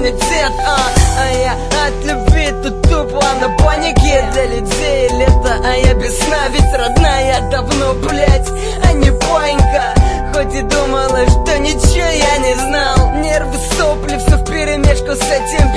иммунитет. А я от любви тут тупо на панике. Для людей лето, а я без сна. Ведь родная давно, блять, а не Ванька. Хоть и думала, что ничего я не знал. Нервы, сопли, все вперемешку с этим